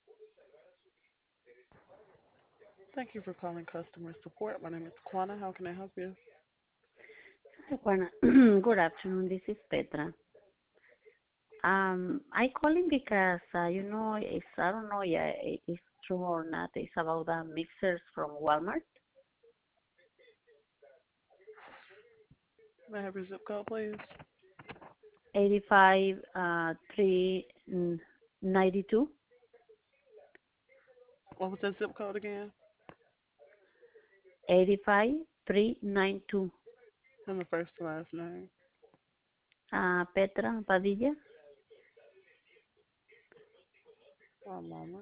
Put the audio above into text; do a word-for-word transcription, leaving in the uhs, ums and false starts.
Thank you for calling customer support. My name is Kwana. How can I help you? Hi, Juana. Good afternoon. This is Petra. Um, I calling because uh, you know, it's I don't know, yeah, i- it's true or not. It's about the mixers from Walmart. May I have your zip code, please? Eighty-five, uh, three ninety-two. What was that zip code again? Eighty-five, three nine two. And the first and last name. Uh, Petra Padilla. One moment.